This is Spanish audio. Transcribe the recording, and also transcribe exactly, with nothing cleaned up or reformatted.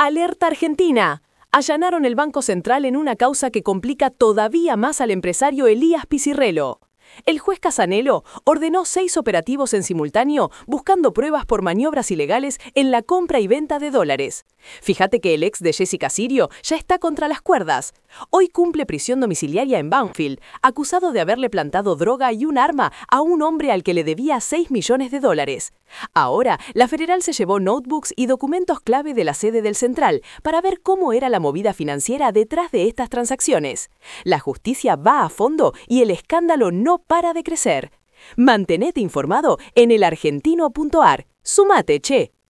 Alerta Argentina. Allanaron el Banco Central en una causa que complica todavía más al empresario Elías Picirrello. El juez Casanelo ordenó seis operativos en simultáneo buscando pruebas por maniobras ilegales en la compra y venta de dólares. Fíjate que el ex de Jessica Sirio ya está contra las cuerdas. Hoy cumple prisión domiciliaria en Banfield, acusado de haberle plantado droga y un arma a un hombre al que le debía seis millones de dólares. Ahora, la federal se llevó notebooks y documentos clave de la sede del Central para ver cómo era la movida financiera detrás de estas transacciones. La justicia va a fondo y el escándalo no para de crecer. Mantenete informado en el argentino punto ar. Sumate, che.